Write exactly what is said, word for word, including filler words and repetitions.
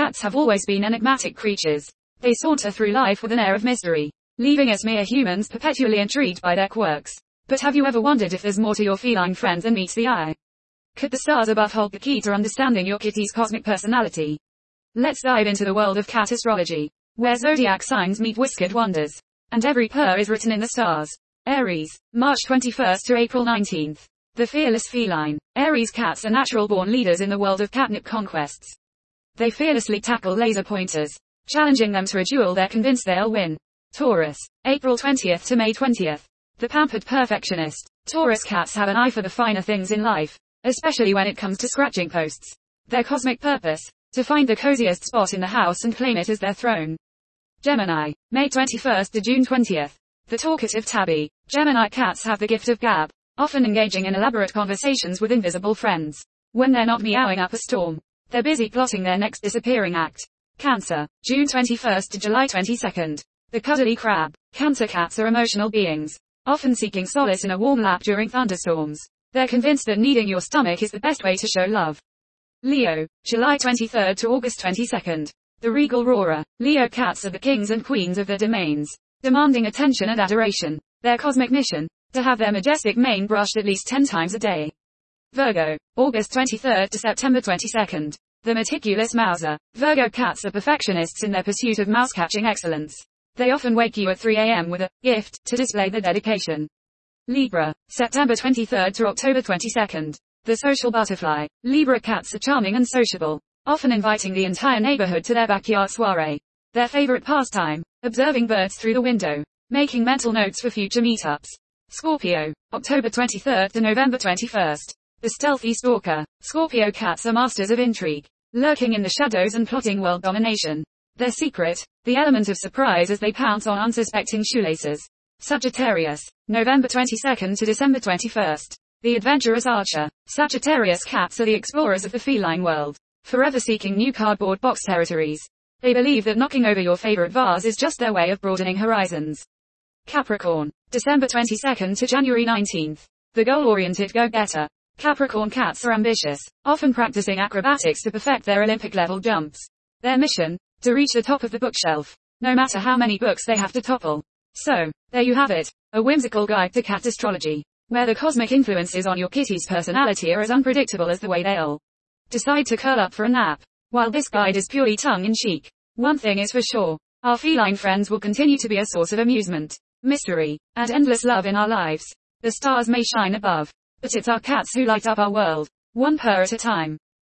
Cats have always been enigmatic creatures. They saunter through life with an air of mystery, leaving us mere humans perpetually intrigued by their quirks. But have you ever wondered if there's more to your feline friends than meets the eye? Could the stars above hold the key to understanding your kitty's cosmic personality? Let's dive into the world of cat astrology, where zodiac signs meet whiskered wonders, and every purr is written in the stars. Aries, March twenty-first to April nineteenth. The fearless feline. Aries cats are natural-born leaders in the world of catnip conquests. They fearlessly tackle laser pointers, challenging them to a duel they're convinced they'll win. Taurus, April twentieth to May twentieth. The pampered perfectionist. Taurus cats have an eye for the finer things in life, especially when it comes to scratching posts. Their cosmic purpose: to find the coziest spot in the house and claim it as their throne. Gemini, May twenty-first to June twentieth. The talkative tabby. Gemini cats have the gift of gab, often engaging in elaborate conversations with invisible friends. When they're not meowing up a storm, they're busy plotting their next disappearing act. Cancer, June twenty-first to July twenty-second. The cuddly crab. Cancer cats are emotional beings, often seeking solace in a warm lap during thunderstorms. They're convinced that kneading your stomach is the best way to show love. Leo, July twenty-third to August twenty-second. The regal roarer. Leo cats are the kings and queens of their domains, demanding attention and adoration. Their cosmic mission: to have their majestic mane brushed at least ten times a day. Virgo, August twenty-third to September twenty-second. The meticulous mouser. Virgo cats are perfectionists in their pursuit of mouse-catching excellence. They often wake you at three a m with a gift to display their dedication. Libra, September twenty-third to October twenty-second. The social butterfly. Libra cats are charming and sociable, often inviting the entire neighborhood to their backyard soiree. Their favorite pastime: observing birds through the window, making mental notes for future meetups. Scorpio, October twenty-third to November twenty-first. The stealthy stalker. Scorpio cats are masters of intrigue, lurking in the shadows and plotting world domination. Their secret: the element of surprise as they pounce on unsuspecting shoelaces. Sagittarius, November twenty-second to December twenty-first. The adventurous archer. Sagittarius cats are the explorers of the feline world, forever seeking new cardboard box territories. They believe that knocking over your favorite vase is just their way of broadening horizons. Capricorn, December twenty-second to January nineteenth. The goal-oriented go-getter. Capricorn cats are ambitious, often practicing acrobatics to perfect their Olympic-level jumps. Their mission: to reach the top of the bookshelf, no matter how many books they have to topple. So, there you have it, a whimsical guide to cat astrology, where the cosmic influences on your kitty's personality are as unpredictable as the way they'll decide to curl up for a nap. While this guide is purely tongue-in-cheek, one thing is for sure: our feline friends will continue to be a source of amusement, mystery, and endless love in our lives. The stars may shine above, but it's our cats who light up our world, one purr at a time.